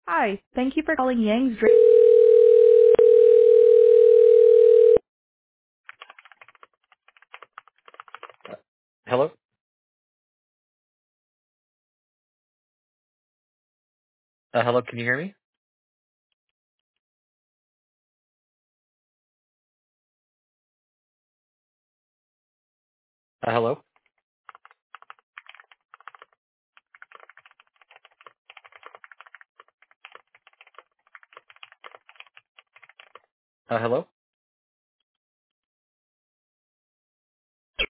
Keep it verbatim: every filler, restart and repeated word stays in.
Hi, thank you for calling Yang's Drink. Hello? Uh, hello, can you hear me? Uh, hello? Uh, hello?